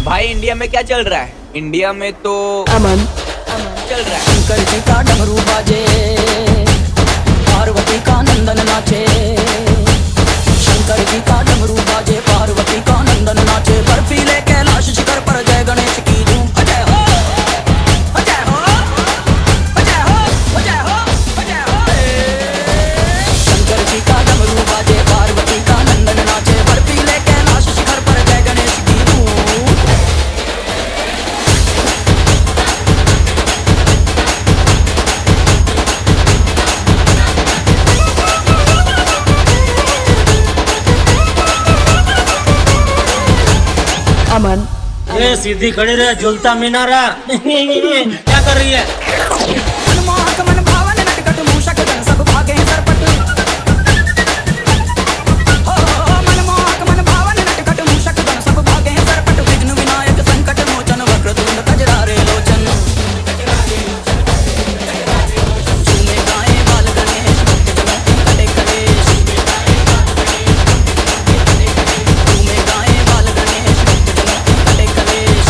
भाई इंडिया में क्या चल रहा है? इंडिया में तो अमन चल रहा है। शंकर जी का डमरू बाजे, पार्वती का नंदन नाचे। शंकर जी का डमरू बाजे, पार्वती का नंदन नाचे। बर्फीले कैलाश शिखर पर जय गणेश की धूम। अजय हो, अजय हो, अजय हो, अजय हो, अजय हो। शंकर जी का डमरू बाजे, पार्वती का नंदन नाचे। बर्फीले कैलाश शिखर पर जय गणेश की धूम। अमन ये सीधी खड़ी रहे, झूलता मीनारा। क्या कर रही है? मनमोहक मन भावन नटखट मूषक गण सब भागे सरपट। हो मनमोहक मन भावन नटखट मूषक गण सब भागे सरपट। विघ्न विनायक संकट मोचन वक्रतुंड कजरारे लोचन। झूमे गाए बाल गणेश भक्तजनों की कटे कलेश। झूमे गाए बाल गणेश भक्तजनों की कटे कलेश।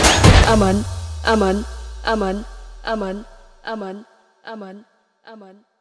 अमन अमन अमन अमन अमन अमन अमन।